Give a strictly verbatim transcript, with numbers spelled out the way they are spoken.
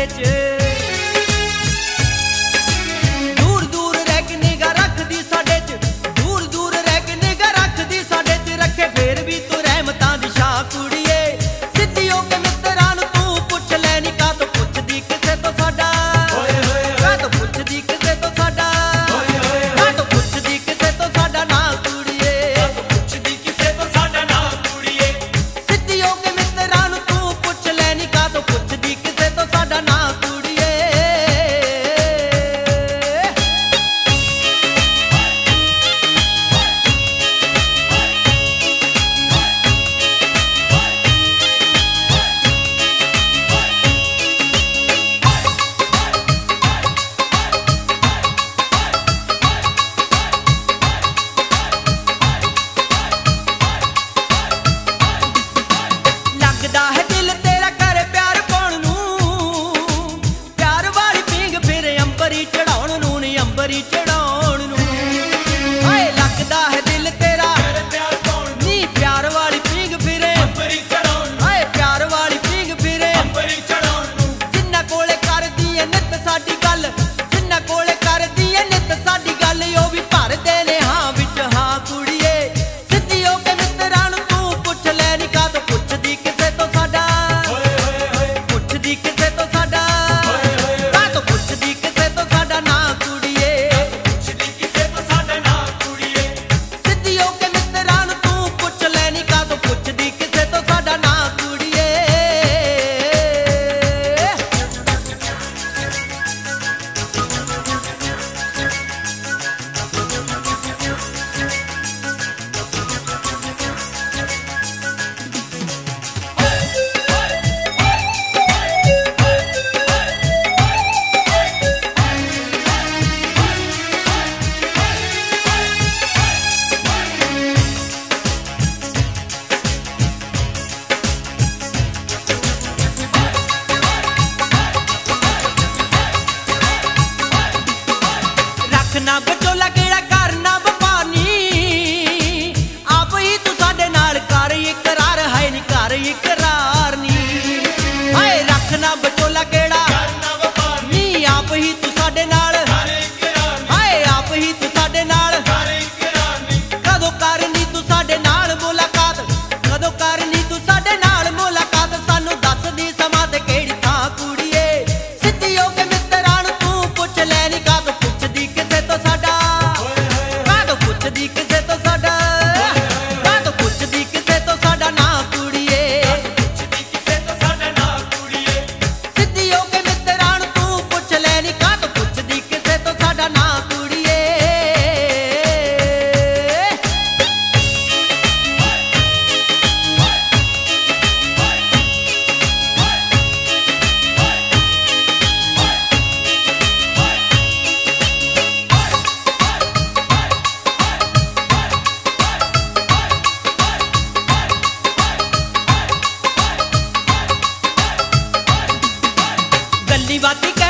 प्यारे च दूर दूर रह के निगाह रखदी साडे च दूर दूर रह के निगाह रखदी साडे च रखे फिर भी तू रहमतां दी शाह कुड़िए सिद्धी हो के मित्तरां नूं तू पुछ लैनी का तो पुछदी किसे तो साडा का तो पुछदी किसे तो साडा का तो पुछदी किसे तो साडा ना कुड़िए पुछदी किसे तो साडा ना कुड़िए सिद्धी हो के मित्तरां नूं तू पुछ लैनी का तो पुछदी किसे तो साडा ना कुड़िए लगदा है दिल तेरा कर प्यार पाउण नूं प्यार वाली पींग फिर अंबरी चढ़ाउण नूं नी अंबरी चढ़ाउण नूं हाय लगदा है दिल तेरा प्यार पाउण नी प्यार वाली पींग फिर अंबरी चढ़ाउण हाय प्यार वाली पींग फिर अंबरी चढ़ाउण नूं जिन्ना कोले करदी ऐ नित साडी गल जिन्ना कोले करदी ऐ नित साडी गल ओ भी भरदे ने हां विच हां कुड़िए सिद्धी हो के मित्तरां नूं तू पुछ लैनी का तो पुछदी किसे तो साडा पुछदी किसे तो साडा का तो पुछदी किसे तो साडा ना कुड़िए पुछदी किसे तो साडा ना कुड़िए सिद्धी हो के मित्तरां नूं तू पुछ लैनी का तो पुछदी किसे तो साडा ना कुड़िए रखना बचोला केड़ा करना बपानी आप ही तू साडे नाल कर इकरार है नी कर इकरार नी हाय रखना बचोला केड़ा करना बपानी आप ही तू साडे नाल कर इकरार हाय आप ही तू साडे नाल कर इकरार नी कदों करनी तू साडे नाल मुलाकात कदों करनी तू साडे नाल मुलाकात सानू दस दी समां ते केड़ी थां कुड़िए सिद्धी हो के मित्तरां नूं तू पुछ लैनी का तो पुछदी किसे तो साडा का तो पुछदी किसे तो साडा का तो पुछदी किसे तो साडा ना कुड़िए पुछदी किसे तो साडा ना कुड़िए सिद्धी हो के मित्तरां नूं तू पुछ लैनी का तो पुछदी किसे तो साडा ना कुड़िए गल्ली बाती